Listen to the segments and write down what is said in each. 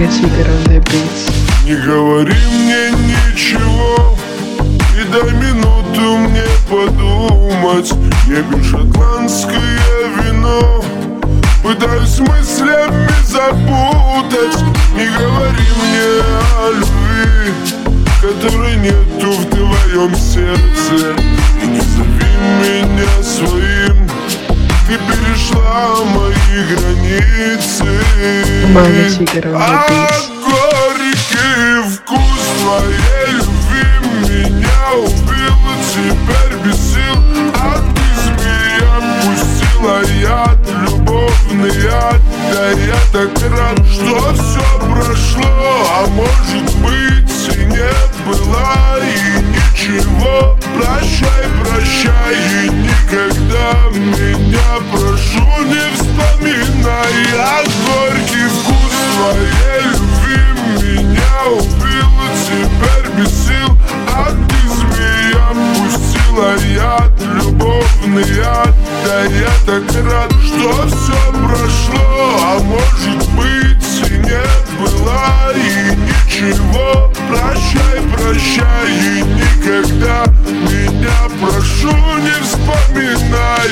Manga Tiger on the beats. Не говори мне ничего и дай минуту мне подумать. Я пью шотландское вино, пытаюсь мыслями запутать. Не говори мне о любви, которой нету в твоем сердце. И не зови меня своим, ты перешла мои границы. Manga Tiger on the beats. Горький вкус твоей любви меня убил, теперь без сил. А ты, змея, пустила яд, любовный яд. Да я так рад, что все прошло, а может быть и не было и ничего. Прощай, прощай и никогда меня, прошу, не вспоминай. А горький вкус твоей любви меня убил, теперь без сил. А ты, змея, пустила яд, любовный яд. Да я так рад, что все прошло, а может быть и не было и ничего. Прощай, прощай и никогда меня, прошу, не вспоминай.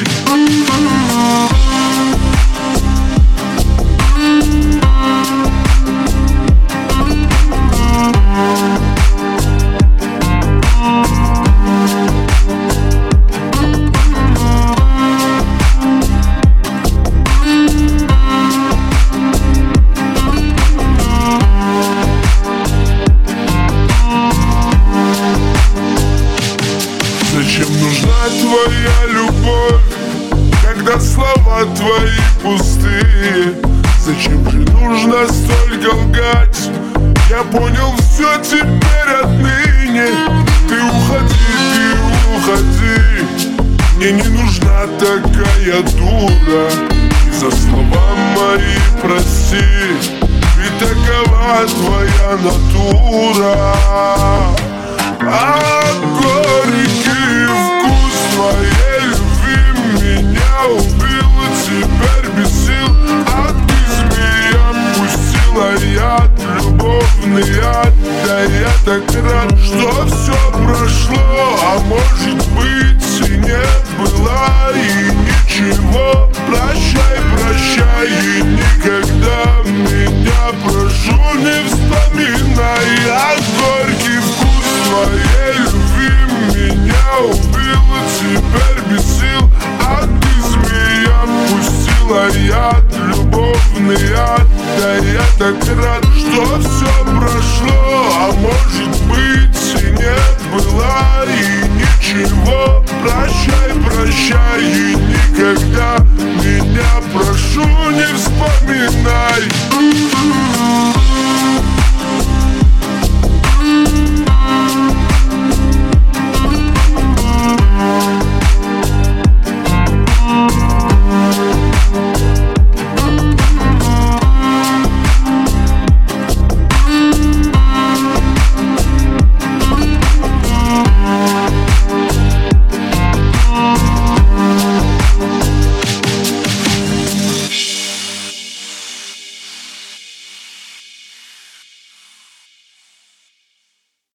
Зачем нужна твоя любовь, когда слова твои пустые? Зачем же нужно столько лгать? Я понял все теперь отныне. Ты уходи, мне не нужна такая дура. И за слова мои прости, ведь такова твоя натура. А горький вкус твоей любви меня убил, теперь без сил. А ты, змея, пустила яд, любовный яд. Да я так рад, что все прошло, а может быть и не было и ничего. Прощай, прощай и никогда меня, прошу, не вспоминай. А горький вкус твоей любви меня убил, теперь без сил. А ты, змея, пустила яд, любовный яд. Да я так рад, что все прошло, а может быть и не было и ничего. Прощай, прощай и никогда меня, прошу, не вспоминай.